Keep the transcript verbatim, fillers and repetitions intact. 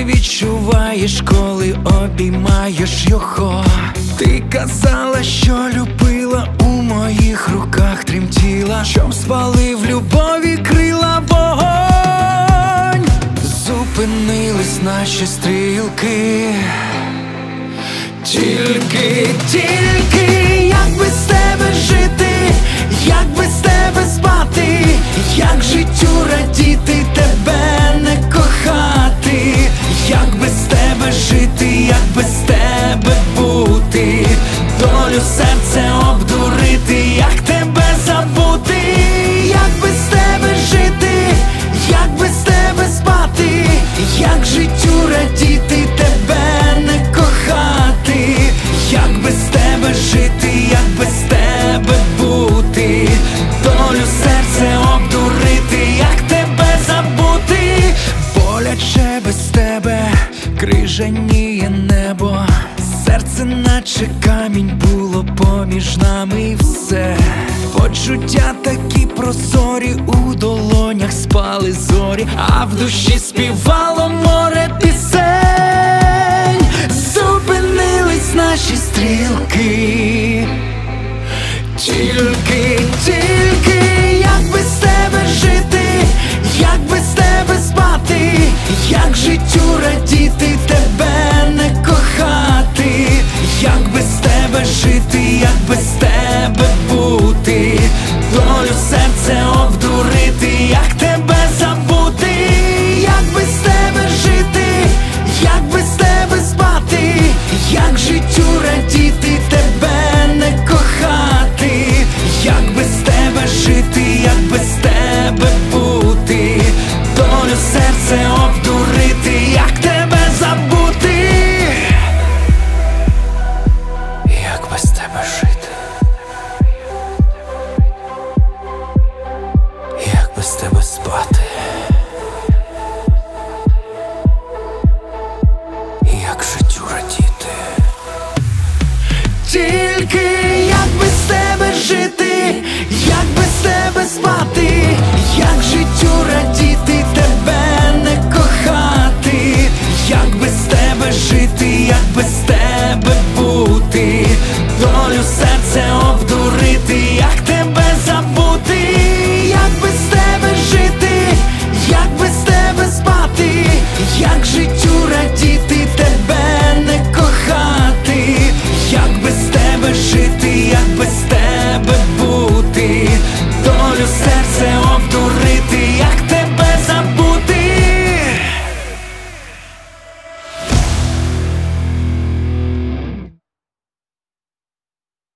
ти відчуваєш, коли обіймаєш його? Ти казала, що любила, у моїх руках тремтіла, щоб спалив любові крила вогонь. Зупинились наші стрілки. Тільки, тільки, як без тебе жити, як без тебе спати, як життю радіти, тебе не кохати, як без тебе жити, як без тебе бути, долю серце обдурити, як тебе забути, як без тебе жити, як без тебе спати, як життю радіти, тебе не кохати, як без тебе жити, як без тебе бути, долю серце обдурити, як тебе забути. Боляче без тебе, крижаніє небо, серце наче камінь було поміж нами і все. Почуття такі прозорі, у долонях спали зорі, а в душі співало море пісень. Зупинились наші стрілки. Тільки, тільки, як без тебе жити, як без тебе спати, як життю радіти, тебе не кохати, як без тебе жити, як без тебе бути, долю серце обдурити, як тебе забути, як без тебе жити, як без тебе спати, як життю радіти, тебе не кохати, як без тебе жити, як без тебе бути, долю серце обдурити, як тебе забути, як без тебе жити, як без тебе спати, як життю радіти. Тільки як без тебе жити, як без тебе спати, як життю радіти, тебе не кохати, як без тебе жити, як без тебе